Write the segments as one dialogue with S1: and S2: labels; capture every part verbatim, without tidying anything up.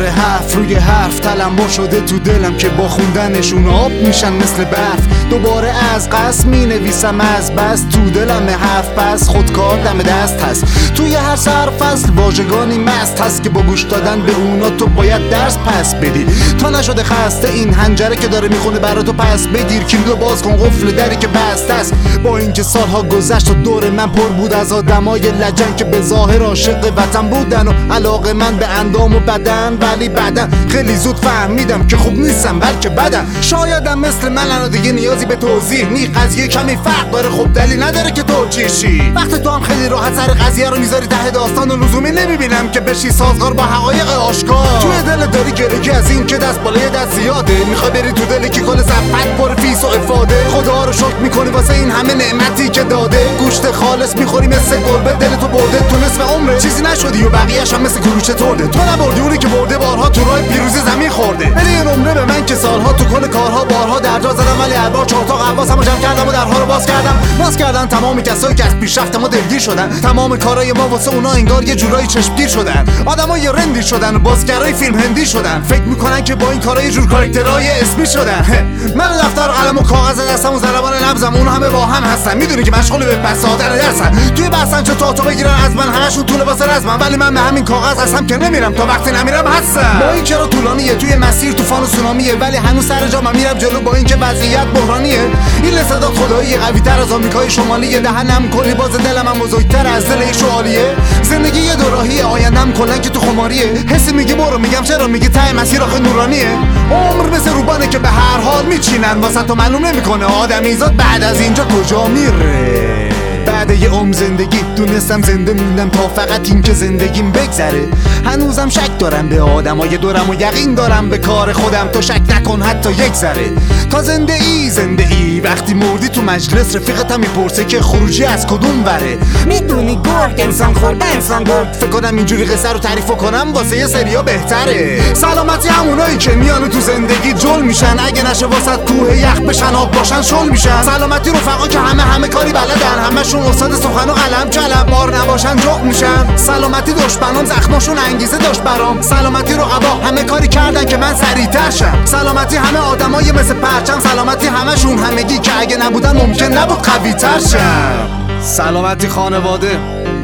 S1: دوباره حرف روی حرف تلمبار شده تو دلم که با خوندنشون آب میشن مثل برف. دوباره از قصد می نویسم از بس تو دلم حرف پس خودکار دم دست هست. توی هر سر فصل واژگانی مست هست که با گوش دادن به اونا تو باید درس پس بدی تا نشده خسته این حنجره که داره میخونه برا تو پس بگیر کلیدو باز کن قفل دری که بسته است. با اینکه سالها گذشت و دور من پر بود از آدمای لجن که به ظاهر عاشق وطن بودن و علاقه من به اندام و بدن، ولی بعدن خیلی زود فهمیدم که خوب نیستم بلکه بدن. شایدم مثل من الان دیگه نیازی به توضیح نی، قضیه کمی فرق داره خب دلیل نداره که توجیه شی. وقت تو هم خیلی راحت سر قضیه رو میذاری ته داستان و لزومی نمیبینم که بشی سازگار با حقایق آشکار. توی دل داری گرگی از این که دست بالای دست زیاده، میخوای بری تو دلی که کل زفت پر فیس و افاده. خدا رو شکر میکنی واسه این همه نعمتی که داده، گوشت خالص میخوری مثل گربه دل تو برده تو نصف عمره چیزی نشدی و بقیه‌اش هم مثل کلوچه تورده. تو نبردی اونی که برده بارها تو راه پیروزی زمین خورده. ولی این عمره به من که سالها تو کل کارها بارها درجا زدم، ولی هر بار چهار تا قواسمو جمع کردم و درها رو باز کردم باز کردن تمام کسایی که از پیشرفت ما دلگیر شدن. تمام کارهای ما واسه اونا انگار یه جورایی چشمگیر شدن. آدمای رندی شدن و بازیگرای فیلم هندی شدن، فکر میکنن که با این کارا یه جور کاراکترهای اسمی شدن. من دفتر و قلم و کاغذ دستم و ضربان نبضم اون همه با هم هستن. میدونی که مشغول به پس دادن درسن، توی بحثن چه تا تو بگیرن از من همشون طول واسه رزمن، ولی من به همین کاغذ هستم که نمیرم تا وقتی نمیرم هستم. با این چرا طولانیه توی مسیر طوفان و سونامیه، ولی هنوز سر جا من میرم جلو با اینکه وضعیت بحرانیه. این صدا خدایی قوی تر از آمریکای شمالیه، دهنم کلی باز دلم هم بزرگتر از دل یک شوالیه. زندگی یه دوراهیه آیندم کلا که تو خماریه، حسی میگه برو میگم چرا میگه ته مسیر آخه نورانیه. عمر مثل روبانه که به هر حال میچینن واسه تو معلوم نمیکنه آدمیزاد بعد از اینجا کجا میره. بعد یه عمر زندگی دونستم زنده موندم تا فقط این که زندگیم بگذره. هنوزم شک دارم به آدمای دورم و یقین دارم به کار خودم، تو شک نکن حتی یک ذره. تا زنده ای زنده ای وقتی مردی تو مجلس رفیقتم میپرسه که خروجی از کدوم وره. میدونی گرگ انسان خورده انسان گرد، فکر کنم اینجوری قصه رو تعریف کنم واسه یه سریا بهتره. سلامتی همونایی که میان تو زندگی جل میشن، اگه نشه واسط کوه یخ بشن آب باشن شل میشن. سلامتی رفقا که همه همه کاری بلدن، همشون استاد سخن و قلم کلم، بار نباشن جغ میشن. سلامتی دشمنام زخماشون انگیزه داشت برام، سلامتی رقبا همه کاری کردن که من سریعتر شم. سلامتی همه آدمای مثل پرچم، سلامتی همشون همگی که اگه نبودن ممکن نبود قوی‌تر شم. سلامتی خانواده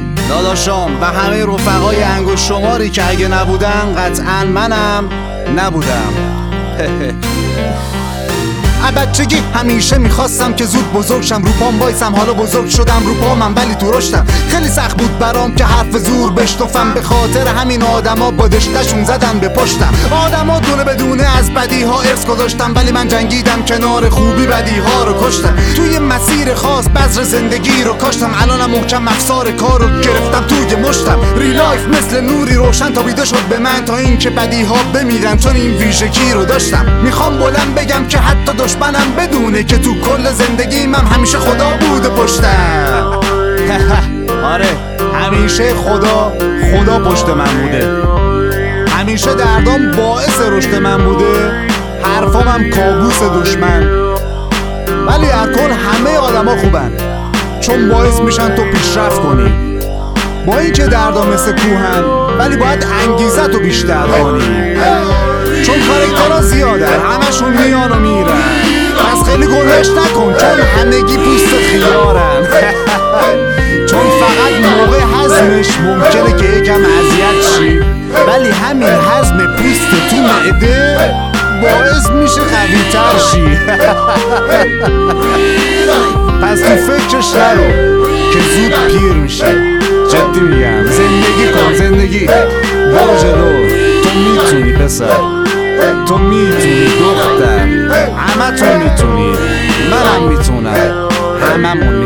S1: داداشام و همه رفقای انگشت شماری که اگه نبودن قطعا منم نبودم. بچگی همیشه میخواستم که زود بزرگ شم، رو پام وایسم حالا بزرگ شدم رو پامم ولی تو رشدم. خیلی سخت بود برام که حرف زور بشنفم، به خاطر همین آدما با دشتشون زدن به پشتم. آدما دونه بدونه از بدیها ارث گذاشتم، ولی من جنگیدم کنار خوبی بدیها رو کشتم. توی مسیر خاص بذر زندگی رو کاشتم، الانم محکم افسار کار رو گرفتم توی مشتم. ریلایف مثل نوری روشن تابیده شد به من تا این که بدیها بمیرن، چون این ویژگی رو داشتم. میخوام بلند بگم که حتی دشمنم بدونه که تو کل زندگیم هم همیشه خدا بوده پشتم. آره همیشه خدا خدا پشت من بوده، همیشه دردام باعث رشد من بوده، حرفام هم کابوس دشمن. ولی هر کل همه آدما خوبن چون باعث میشن تو پیشرفت کنی. با اینکه دردا مثل کوهن ولی باید انگیزه تو بیشتر کنی، چون کاراکترها زیادن همشون میان و میرن. پس خیلی گلش نکن چون همگی پوست خیارن. چون فقط موقع هضمش ممکنه که یکم اذیت شی، ولی همین هضم پوست تو معده باعث میشه قوی‌تر شی. پس تو فکرش نرو که زود پیر میشه. جدی میگم زندگی کن زندگی، برو جلو، تو میتونی پسر، تو میتونی دختر، همه تو میتونی، منم میتونم، هممون